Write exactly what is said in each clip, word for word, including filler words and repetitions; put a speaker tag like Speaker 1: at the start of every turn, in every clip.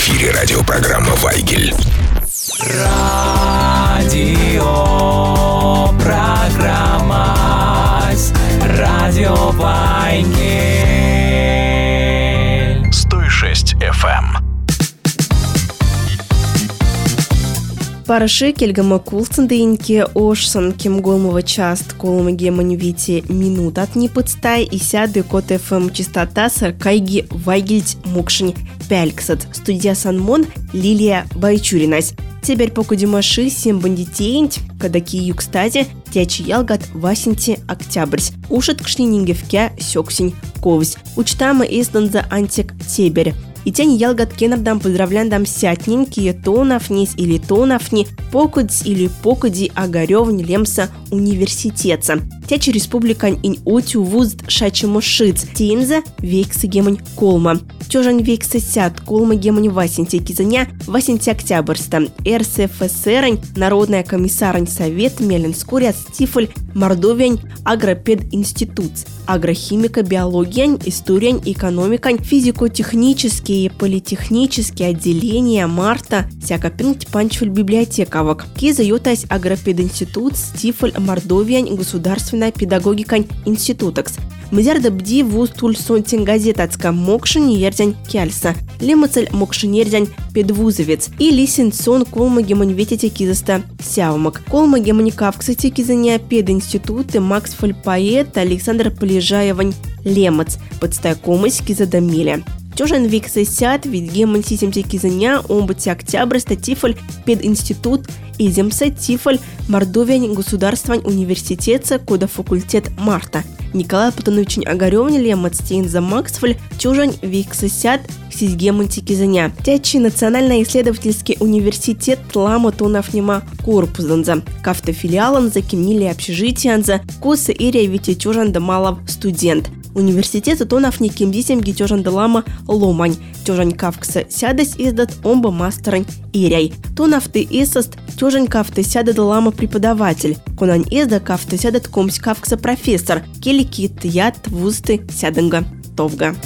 Speaker 1: эфире радиопрограмма «Вайгель».
Speaker 2: Радио программа Радио Вайгель.
Speaker 1: сто шесть эф эм.
Speaker 3: Параши кельгама кулцандынке ошсан кем голмова част колма геманьвите минут от не подстай и сяды кот эф эм частота саркайги вайгельть мукшень пяльксат. Студия Санмон Лилия Байчуринась. Теперь пока димаши сем бандитеинть, кадаки юкстазе, тячи ялгат васенти октябрьс. Ушат кшнинингевке сёксень ковсь. Учтама издан антик тебер. И тень ялгат кенардам поздравляндам сятнин, кие тонафнис или тонафни, покудс или покуди огарёвни лемса университетса. Тячи республикань ин отю вузд шачемошиц, тинза вейкса гемань колма. Чожань вейкса сят, колма гемань васенти кизаня, васенти октябрьста. эр эс эф эс эрань, Народная комиссарань совет, Меленскурят, Стифль, Мордовиань, Агропединститут. Агрохимика, биология, история, экономика, физико-технические и политехнические отделения Марта, всякопинг панчфель библиотековок. Киза ютась Агропединститут, Стифль, Мордовиань, Государственная педагогика институтокс. Мзярда бди вуз тульсон тенгазетацка мокшин ерзянь кяльса. Лемацель мокшин ерзянь педвузовец. И лисенсон колма гемонветите кизаста сяумак. Колма гемоникавксати кизаня пединституты Макс Фальпоэт, Александр Полежаевань Лемац. Подстай комысь кизадамиля. Чожан виксы сят, ведь гемон сисемте кизаня, омбати октябрь, статифоль, пединститут, иземса, тифоль, Мордовиань, Государствань, университетса, кода факультет Марта. Николай Платонович Огарёвни Лемацтейн за Максфоль, чужань виксы сят, сизгемонти кизаня. Тячи Национально-исследовательский университет Лама Тонафнима Корпусданза. Кафта филиалан за кемнили общежитианза, косы ирия вити чужан да малов студент. Университет Тонавни кемдисем гитёжан далама ломань. Тёжань кавкса сядась издат омба мастерань иряй. Тонавты исост тёжань кафты сяда далама преподаватель. Конань изда кафты сядат комсь кавкса профессор. Келикит яд вузты сядынга товга.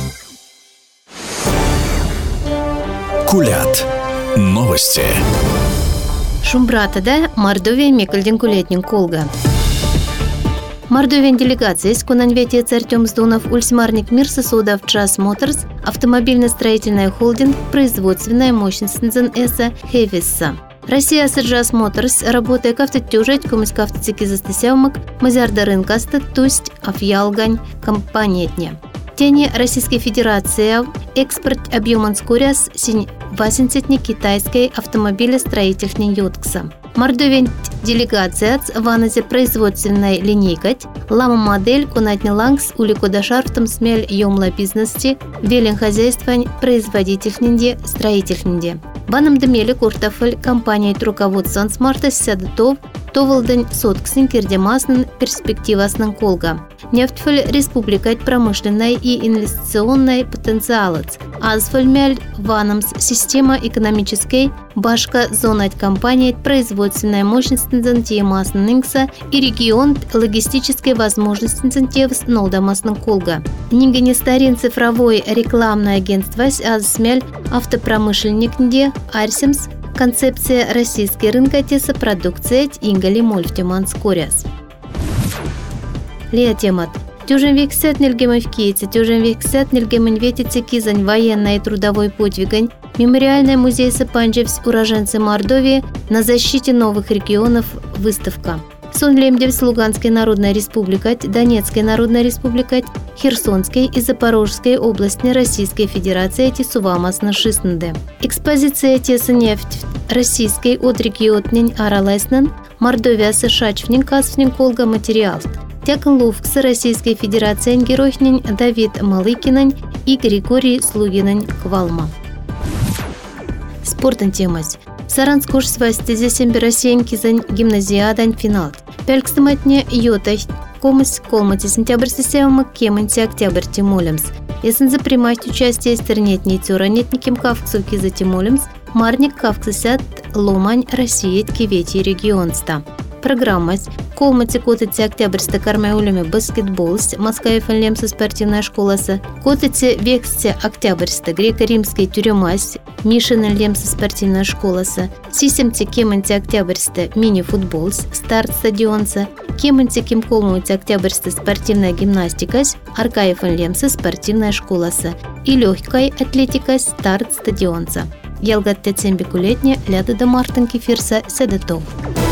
Speaker 1: Кулят. Новости.
Speaker 4: Шумбратада Мордовия мекальден кулетнин колга. Мордовиан делегация из Кунанветец Артем Сдунов, Ульсмарник Мирса Судов Джаз Моторс, автомобильно-строительная холдинг, производственная мощность НЗНСа Хевисса. Россия с Джаз Моторс, работая к автотюжать, комис к автоцики застасявмак, мазярда рынкаста, тусть афьялгань компаниетне. Тени Российской Федерации экспорт объеман скоряс синь васенцетни китайской автомобилестроительной юткса. Мордовиан делегация ваназе производственной линейкой лама модель кунатни лангс уликодашартом смель ёмла бизнести велен хозяйствань производительнде строительнде. Банам демели куртафель компания руководством смарта сядутов товалдень сотксин кирдемаснен перспективаснен колга. Нефтьфель республикать промышленной и инвестиционной потенциалец. Азфельмель ванамс система экономической башка зонать компания производственная мощность нзантиемасненса и регион логистической возможности нзантиевс нолдамаснен колга. Нигенистарин цифровой рекламное агентство азсмель автопромышленник нде Арсимс концепция российской рынка теса продукция ингали мольфтеман скоряс. Лея темат. Тюжен вексят нельгемой в Киеве, тюжен вексят нельгемой ветицы кизань военной и трудовой подвигань, мемориальный музей Сапанджевс уроженцы Мордовии на защите новых регионов выставка. Сонлемдевс Луганской Народной Республикой, Донецкой Народной Республикой, Херсонской и Запорожской области Российской Федерации Тисувамас на Шиснде. Экспозиция теса нефть российской от регионнень Аралайснен, Мордовия Сышачвнин Касвнин Колга материал. Тякон Лувкса Российской Федерации геройнень Давид Малыкинань и Григорий Слугинань Квалма. Спортен темась. Саранскош свастезе семберасень кизань гимназиадань финал. Пелькстаматне йотай комыс колмати сентябрь сесевма кеманти октябрь тимолемс. Если за примать участие стернетней тюранетниким кавксу киза тимолемс, марник кавксесят ломань России кивети регионста. Программась. Колмати котыти октябрьста кармайулюме баскетболс, Москаев лемса спортивная школасы. Котыти вексте октябрьста греко-римской тюрьмась, Мишин лемса спортивная школасы. Сисемте кеманти октябрьста мини-футболс, старт стадионца. Кеманти кем колмути октябрьста спортивная гимнастикась, Аркаев лемса спортивная школасы. И легкой атлетикась, старт стадионца. Ялгатте цембекулетне ляда до мартынки фирса седетов.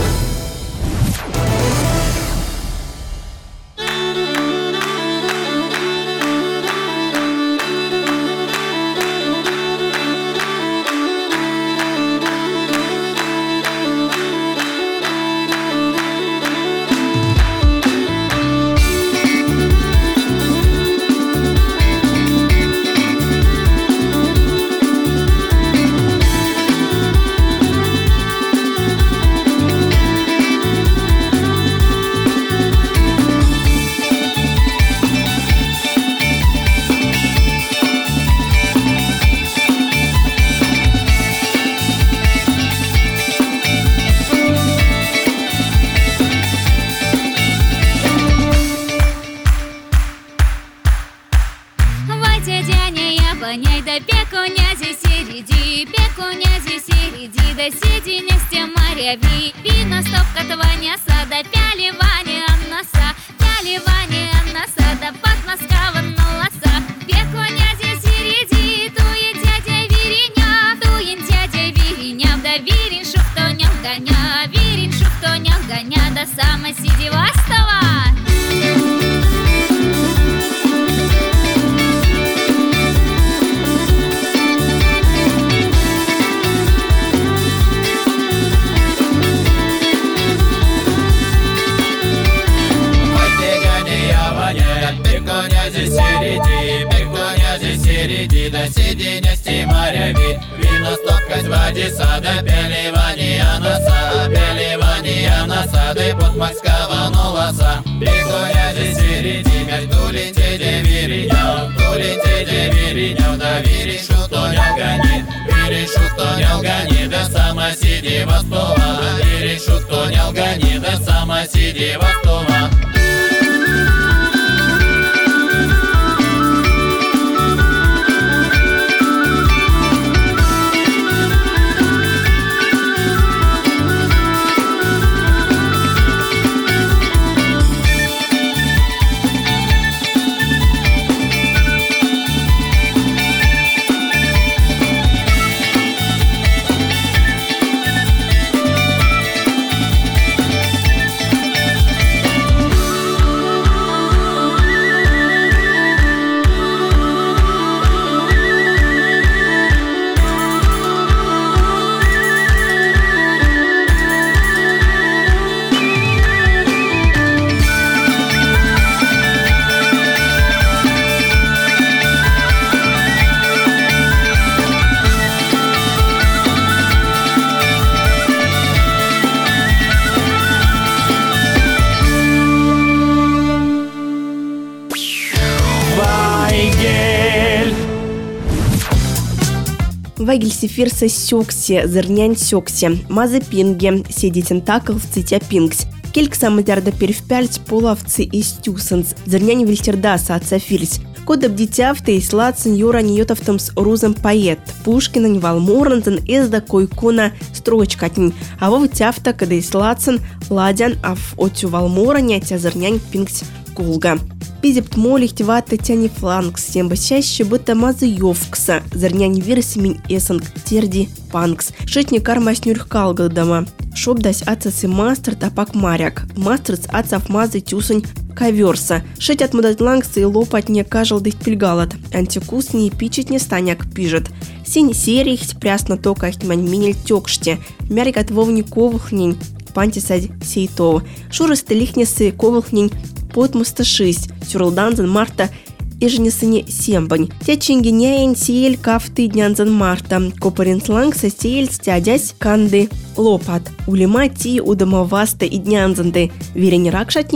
Speaker 3: Вагель сефирса сёксе, зернянь сёксе, мазы пинге, седи тентакл в цитя пингс. Келькса матерда перевпяльц половцы и стюсенс, зернянь вильтердаса отцафильц. Кодаб дитявте и слацен юра ниотовтомс рузом поэт. Пушкинань валмуранзен эзда койкуна строчкатнь. А вов тявта, когда и слацен ладян, а в отю валмураня тя зернянь пингс кулга. Пизепт молих тевата тяни флангс, тем чаще быта мазыёвкса, зернянь вирсимень эсанг терди панкс. Шитни кармаснюрх калгадама. Шобдась ацасы мастер тапак маряк. Мастерц ацав мазы тюсунь коверса. Шить от мудатлангса и лопать не кажал дых пильгалат. Антикус не пичить не станяк пижет. Синь серихть прясно токахть мань минель тёкште. Мярик от вовни ковухнень. Пантисадь сейтов. Шурысты лихнесы ковухнень. Потмуста шесть. Сюрлданзен марта еженесыне сембань. Тячинги няйн сиель кафты днянзен марта. Копаринсланг сосеель стядясь канды лопат. Улима ти удамаваста и днянзенды. Верень ракшатни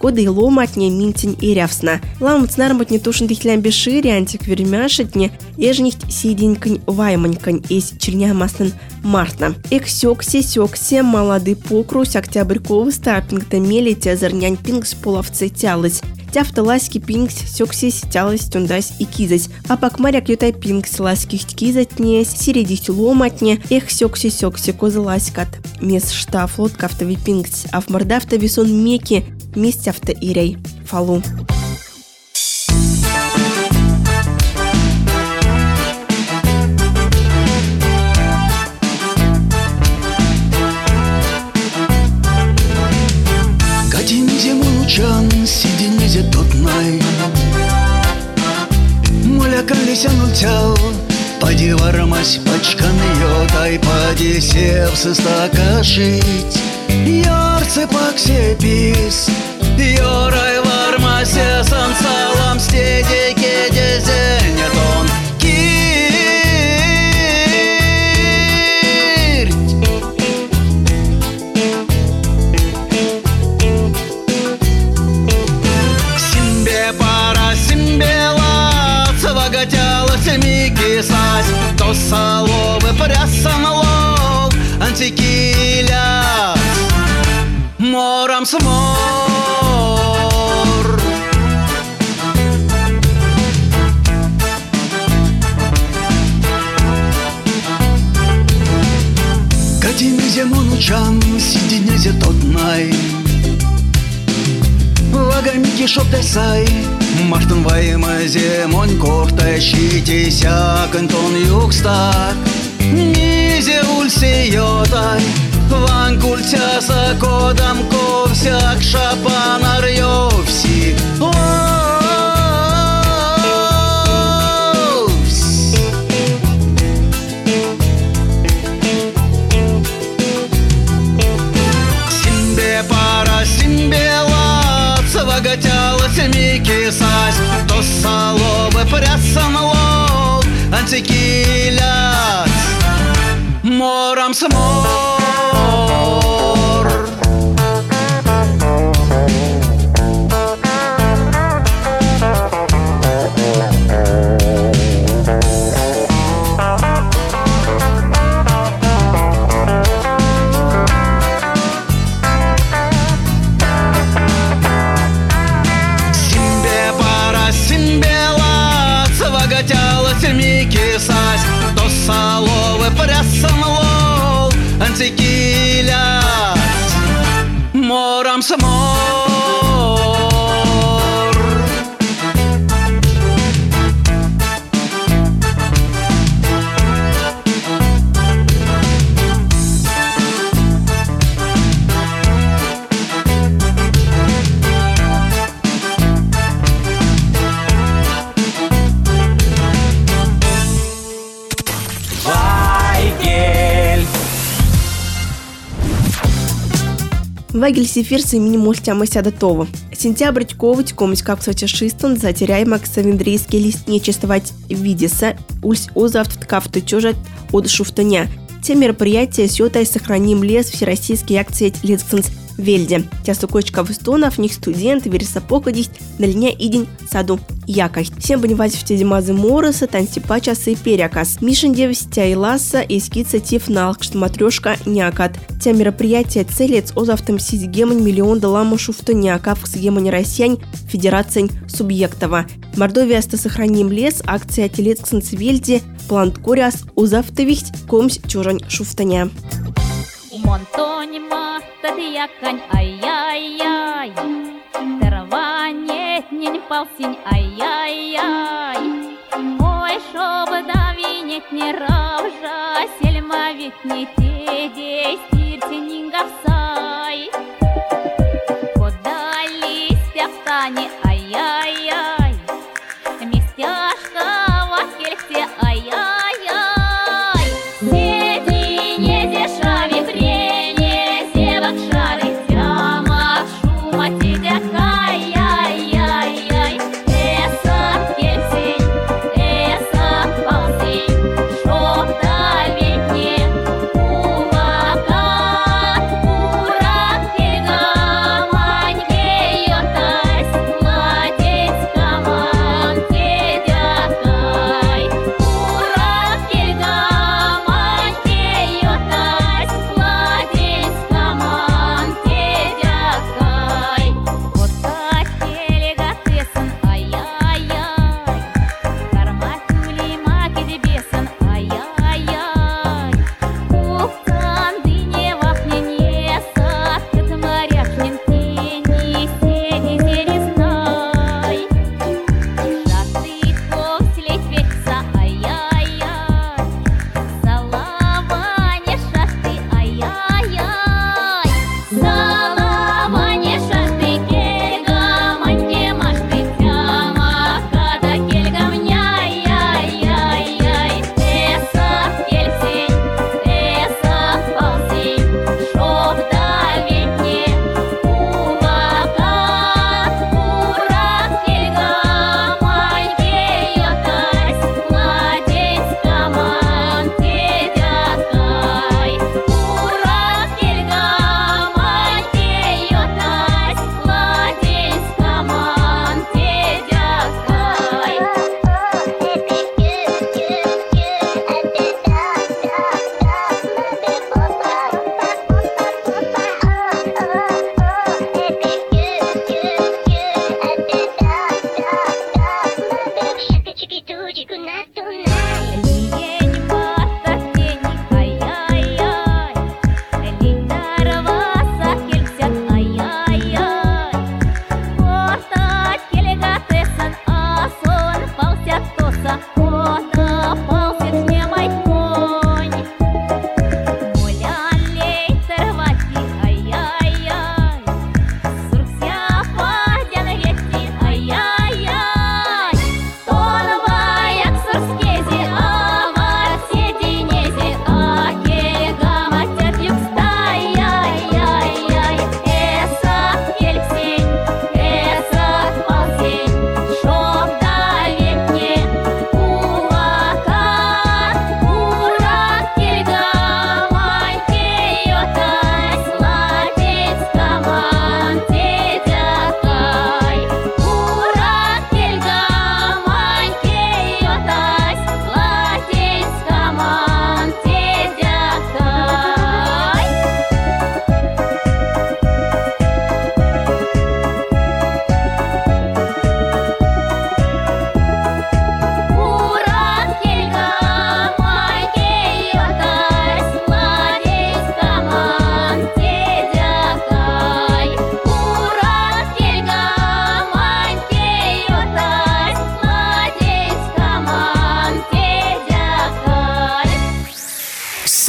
Speaker 3: коды и ломатне минтень и рявсна. Ламут снармотне тушен тихлям бешири антик вермяшетне, ежнихт сиденькань вайманькань из черня маслен мартна. Эх сёксе сёксе молодый покрус октябрьковый старпинг-то мелите озернянь пинг с половцы тялась. Тяфта ласки пингс сёксись тялась тюндась и кизась. А пак моряк ютай пингс ласких кизатне, сиредихт ломатне, эх сёксе сёксе козы ласкат. Мес штаф лодкафтови пингс, а в мордафта весон меки, местяфта ирей фалу.
Speaker 5: Сиденезе тотнай Моля калися нультял Пади вармась пачканы йотай Пади севсы стакашить Ярце паксе пис Йорай вармасе сансалам Стеде кеде зенетон То соловы прясан лов Антикиля Мором смор Катимизе монучан Сиденезе тотнай Вагамики шоптесай Маштын ваймазе монь кортащитеся кантон югстак Низе ульсе йотай Ван культяса кодам ковсяк шапанар йовси Симбе пара симбе Вагатялась мики сась То соловы прясан лов Антикиляц Мором смор То соловы прясан лов Антикиляц Мором смор
Speaker 3: Вагель сефирс имени мультяма сядатова. Сентябрь ковыть комыть как шистон затеряй максавендрийский листничествовать видеса ульс озавт ткафту чужат от шуфтаня. Те мероприятия сётай сохраним лес всероссийские акции Лецксенс Вельде. Тясу кочка выстонов, них студент, вересапокодись, на линя идень саду якой. Всем понимать в те зимазы мороса, танципа часы переказ. Мишин девстя и ласа, и скица тифналк, что матрешка някат. Те мероприятия целец озавтом сись гемань миллион доламу шуфтоняка в гемань россиян федераций субъектова. Мордовия сто сохраним лес, акция Телецксенс Вельде, план коряс озавтовихть, комсь чужань шуфтоня.
Speaker 6: Монтонима, тадьякань, ай-яй-яй, терване, нень палсинь, ай-яй-яй. Ой, шоба давинет не равжа, сельма ведь не те, стирте нингавсай. Подались пяфтане, ай-яй-яй, местяшка в кельте, ай-яй-яй.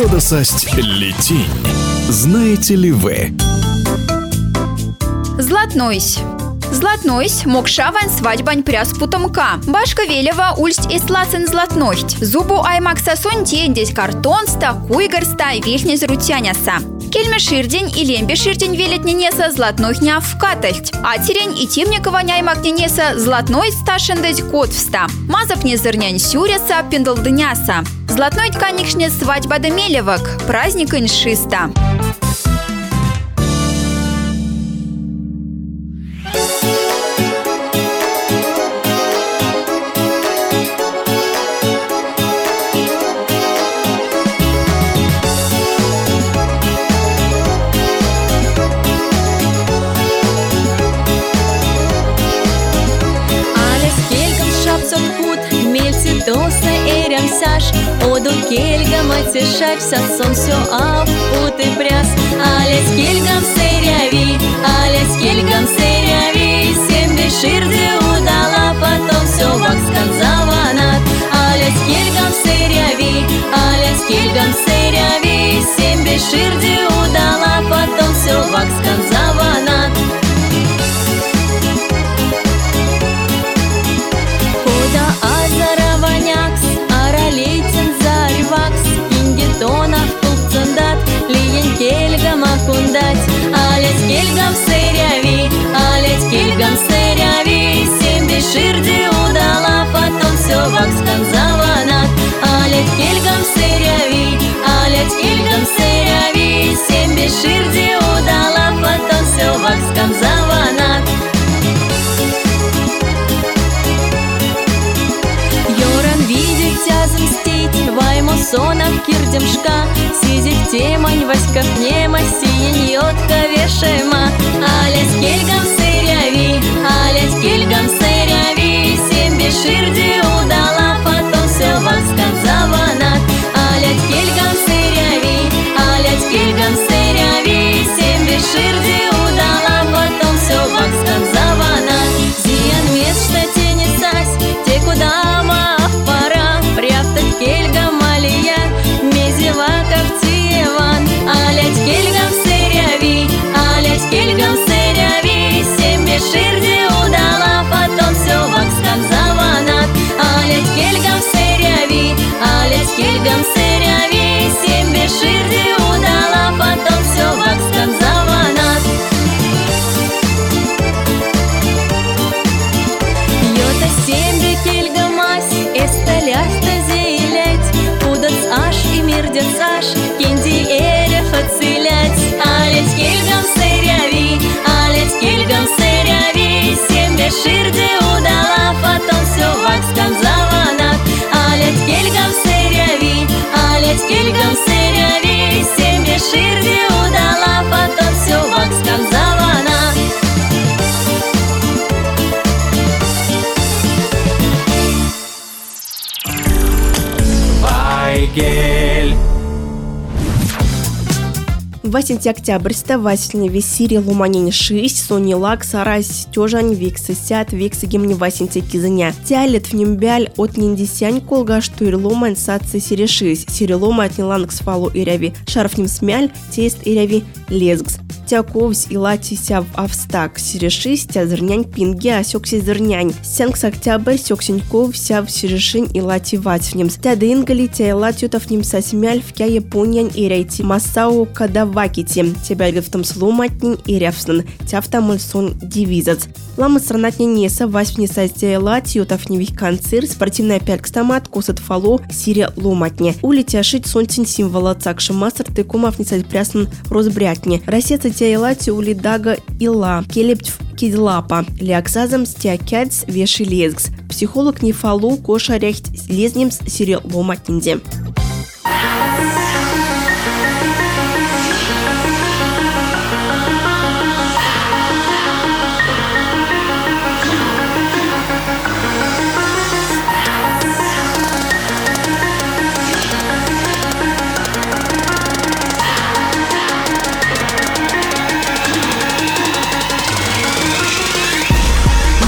Speaker 1: Содасасть летень. Знаете ли вы?
Speaker 7: Златнойсь. Златнойсь, мокшавань свадьбань пряс путомка. Башка велева ульсть и слацен златнойсть. Зубу аймак сасунь тендесь картон ста куйгар ста вихнез рутяняса. Кельме ширдень и лембе ширдень велет ненеса златнойхня вкатальть. А терень и темникова няймак ненеса златной сташендеть кот вста. Мазап не зырнянь сюреса пендалдыняса. Златной тканихшне свадьба да мелевок. Праздник иншиста.
Speaker 8: Доса эрям саш, оду кельгам отсешать вся сон все ав, ут и пряс. Алес кельгам серяви, алес кельгам серяви, семь беширде удала, потом все вакскан заванат. Алес кельгам серяви, алес кельгам серяви, семь беширде удала, потом все вакскан заванат. Кельгам акундать, алец кельгам серяви, алец кельгам серяви, семь беширди удала, потом все вакскан заванат. Алец кельгам серяви, алец кельгам серяви, семь беширди удала, потом все вакскан заванат. Йоран видит тя замстить, ваймо сонах кирдемшка, сизик темань васьках нема, сиень йотка вешема. Алец кельгам серяви, алец кельгам серяви, семь беширди удала, потом все вакскан заванат. Алец кельгам серяви, алец кельгам серяви, семь беширди удала, потом все вакскан заванат. Зиян место тенесась, те куда ма пора, пряптать кельгам алия, мезева ковтиеван. Алец кельгам серяви, алец кельгам серяви, семь беширди удала, потом все вакскан заванат. Алец кельгам серяви, алец кельгам серяви, семь беширди удала, потом все вакскан заванат. Йота семь кельгамась, эсталяста зейлять, пудац аш и мирдец аш, кинди эреф отцелять. Алец кельгам серяви, алец кельгам серяви, семь беширди удала, потом все вакскан заванат. Алец кельгам серяви, алец кельгам серяви, семь беширди удала, потом все вакскан заванат.
Speaker 2: Вайгель.
Speaker 3: восемь октябрьста Васильне весири луманин шесть, сони лак сарась тёжань векса сят векса гимни восемь кизаня. Тялет в нембяль от ниндисянь колга штуир ломан сатцы сири шесть, сири лома от ниланг сфалу иряви, шарф ним смяль, тест иряви лезгс. Тяковсь и латися в австак, сири шесть, тя зырнянь пинги, а сёкси зырнянь. Сянкс октябрь, сёксеньков, вся в сиришинь и лати вать в ним. Тя дынгали, тя и латютов ним сосмяль, в кя японянь и рейти масау кадавакити. Тебя в том сломатнин и рявстан, тя в там сон дивизац. Лама странатня неса, восьми састя и латютов невих концир, спортивная пялькстамат, косат фало, сири ломатня. Улетя шить солнцин символа цакши мастер, ты комав не сать прясан розбрятни. Россия Тяйлати ули дага ила, келептв кидлапа, леоксазом стякядс веши лезгс. Психолог не фалу, коша рехт лезнемс сири ломатнинде.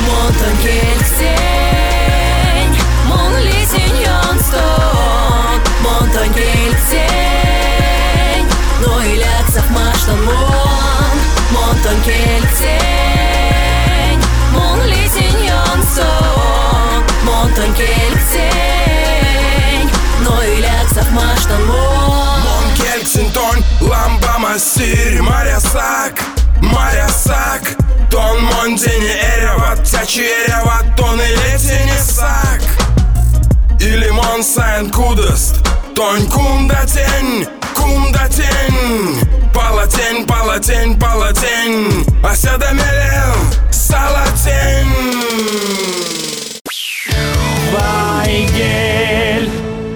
Speaker 8: Келсень, мон лисень йонстон,
Speaker 9: Sir Mariasak, Mariasak Ton mondeni erevat, тячи erevat, ton ilетini sak İlimon sen kudast, ton kumdaten, kumdaten Palaten, palaten, palaten Asada melel, salaten
Speaker 2: Вайгель.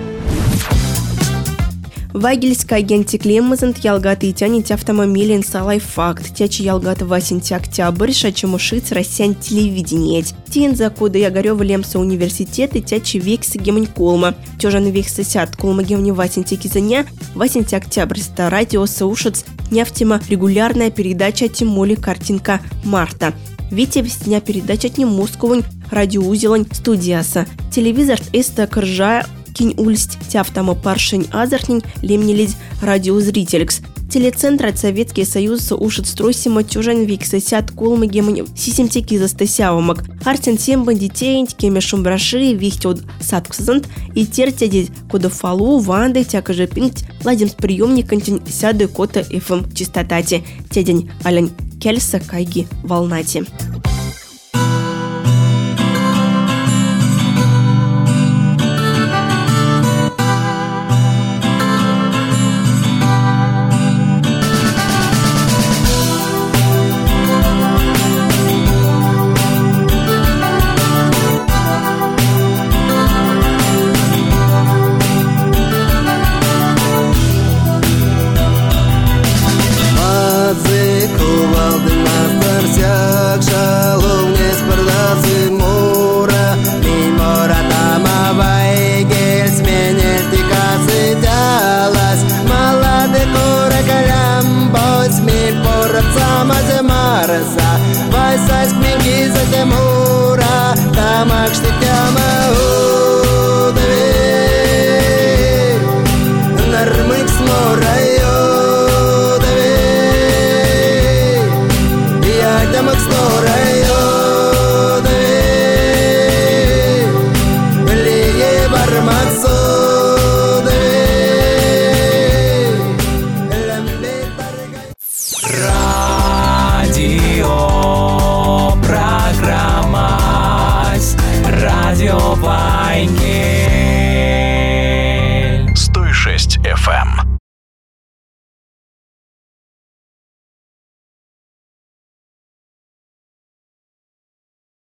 Speaker 3: Вайгельская гентиклеммазант ялгаты и тянет автомобилен салай факт. Тячи ялгата васенти октябрь, шачемушиц россиян телевидение. Тин за кода ягарева лемса университеты тячи вексы гемань колма. Тёжан вексы сят колма гемни васенти кизаня. Васенти октябрь ста радио саушец нефтема регулярная передача тимоли картинка марта. Вите вестня передача от Московань радиоузелань студияса. Телевизор эста кржа кинь ульсть тяфтама паршень азартнень лемнелить радиозрителькс. Телецентр от Советский Союз ушит стройсима тюжан викса сят колмы гемань сисимтеки застасявамак. Артен семба детей кеме шумбраши вихтёд сатксазант и тертядить кодофалу ванды тякаже пинgt ладим с приемником сяды кота эф эм частотати. Тядень алень кельса кайги волнати.
Speaker 5: Vai sais kmingi za demura, tamak shtit